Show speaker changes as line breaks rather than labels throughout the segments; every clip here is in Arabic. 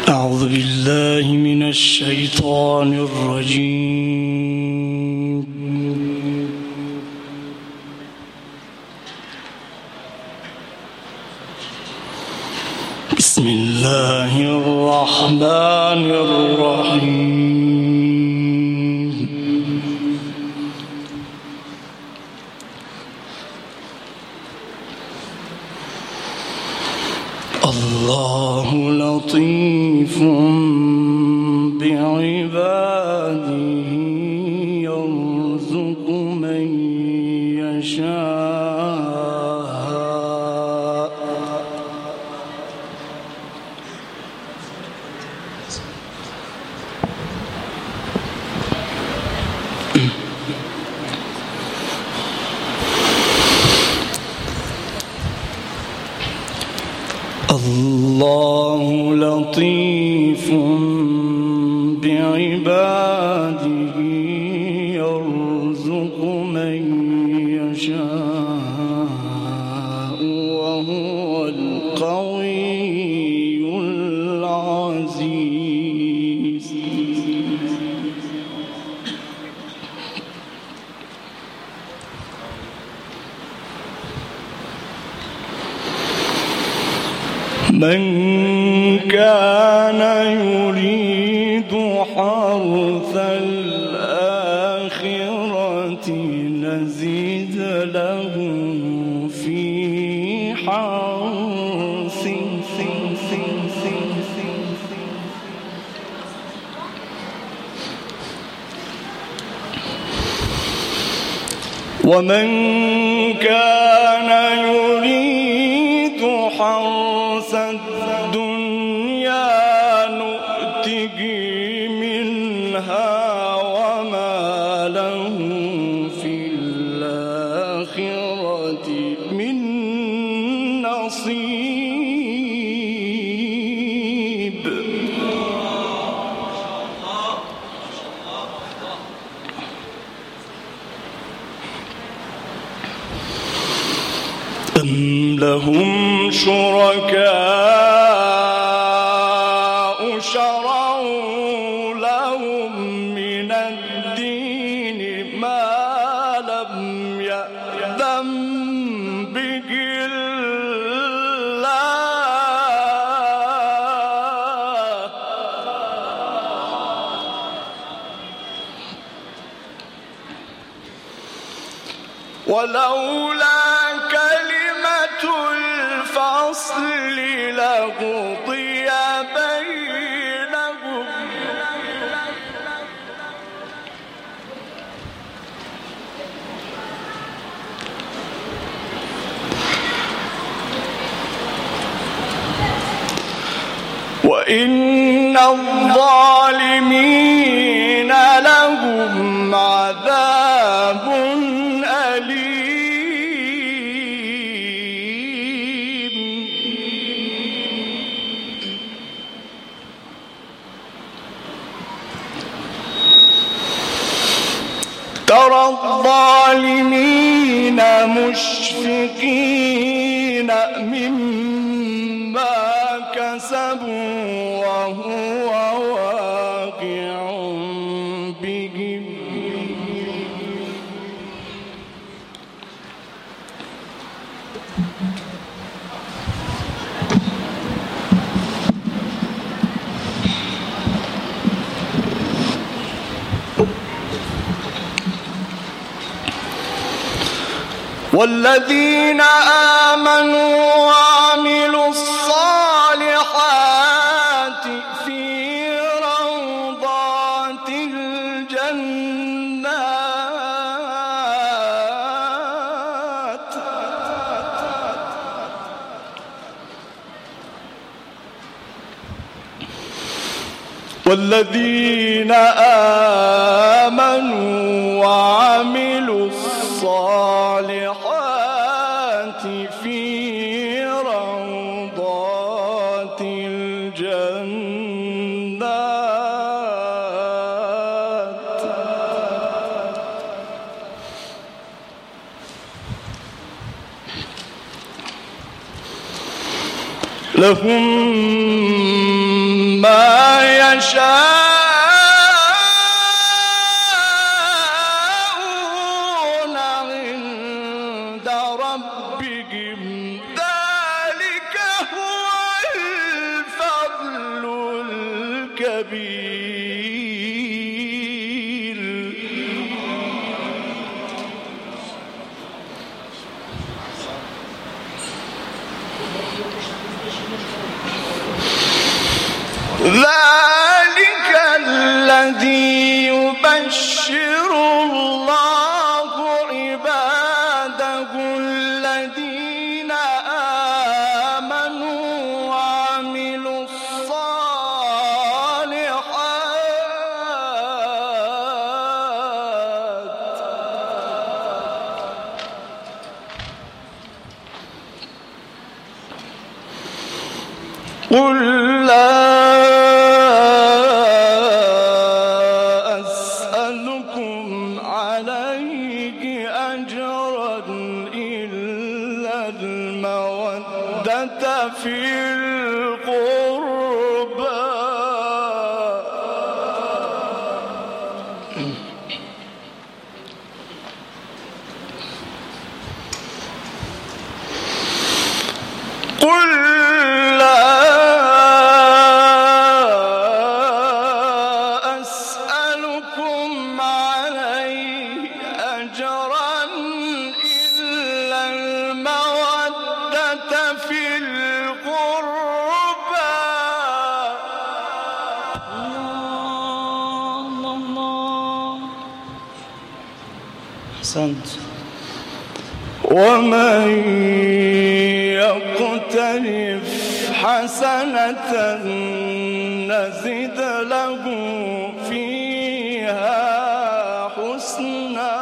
أعوذ بالله من الشيطان الرجيم. بسم الله الرحمن الرحيم. الله لطيف بعباده يرزق من يشاء الله لطيف بعباده يرزق من يشاء وهو القوي العزيز. من كان يريد حرث الآخرة نزيد له في حرثه ومن كان يريد حرث الدنيا نؤته منها وما له في الآخرة من نصيب. أم لهم شركاء شرعوا لهم من الدين ما لم يأذن به الله ولولا الفصل لقضي بينهم وإن الظالمين لهم عذاب أليم. ترى الظالمين مشفقين مما كسبوا وهو واقع بهم. والذين آمنوا وعملوا الصالحات في روضات الجنات والذين آمنوا وعملوا الصالحات في روضات الجنات لهم ما يشاءون عند ربهم ذلك هو الفضل الكبير. ذلك الذي يبشر الله عباده الذين آمنوا وعملوا الصالحات. قل لا في القربى قل لا أسألكم عليه أجرا إلا المودة في ومن يقترف حسنة نزد له فيها حسنا.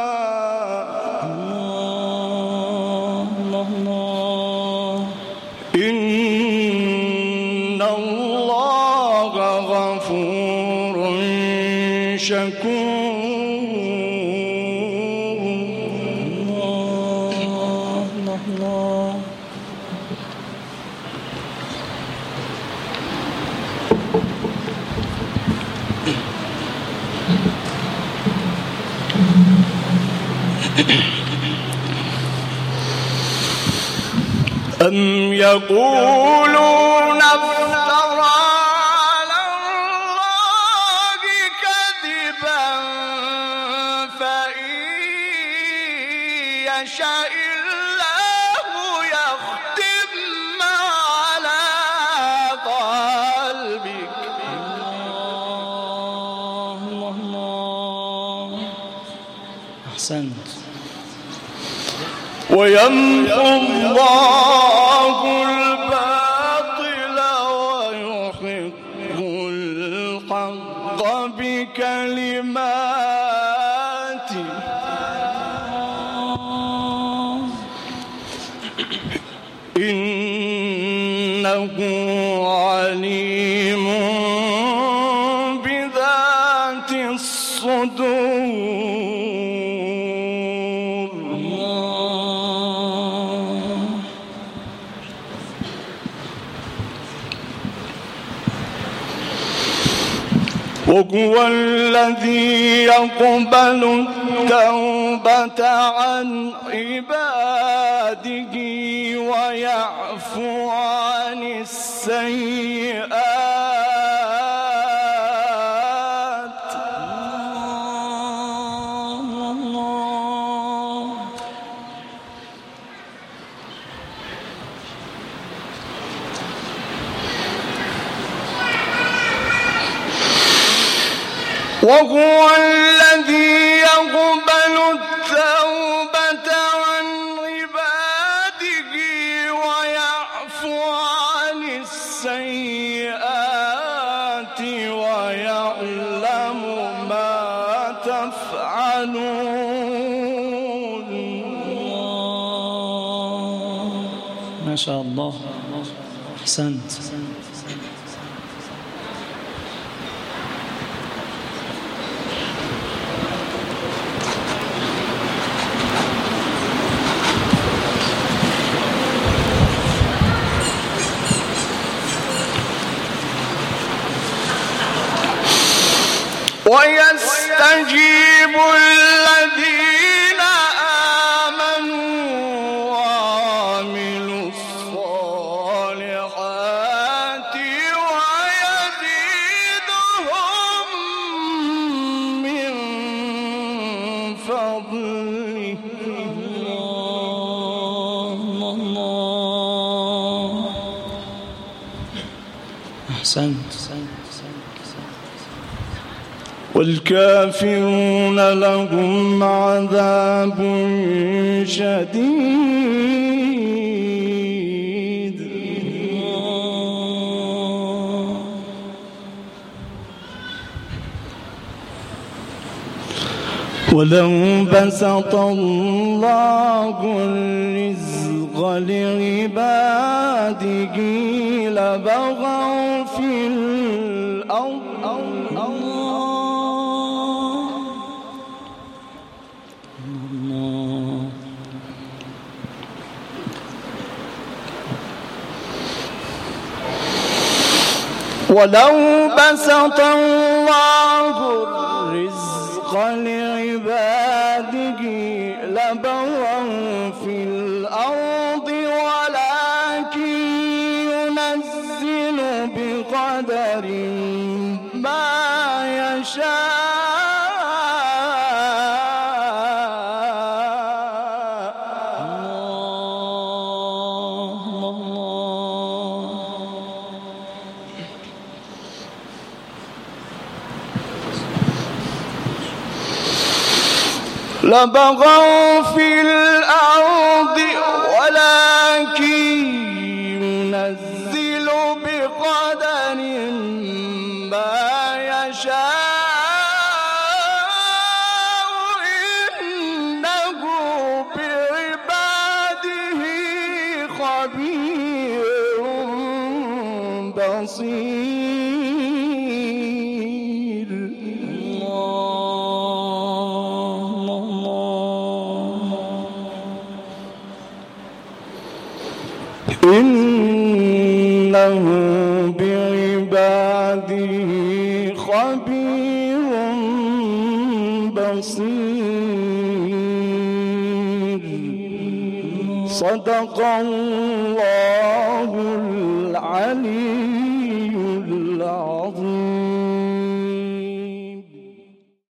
إن الله غفور شكور. أم يقولون افترى على الله كذبا فإن يشاء الله يختم على قلبك. الله أحسنت. ويمحو الله الباطل ويحق الحق بكلماته. إنه عليم بذات الصدور. وهو الذي يقبل التوبة عن عباده ويعفو عن السيئات. وهو الذي يقبل التوبة عن عباده ويعفو عن السيئات ويعلم ما تفعلون.
ما شاء الله. أحسنت.
ويستجيب الذين آمنوا وعملوا الصالحات ويزيدهم من فضله.
الله. أحسنت.
والكافرون لهم عذاب شديد. ولو بسط الله الرزق لعباده لبغوا في الأرض. ولو بسط الله الرزق لعباده لبغوا في الأرض ولكن ينزل بقدر ما يشاء. لبغوا في الأرض ولكن ينزل بقدر ما يشاء إنه بعباده خبير بصير. إنه بعباده خبير بصير. صدق الله العليم.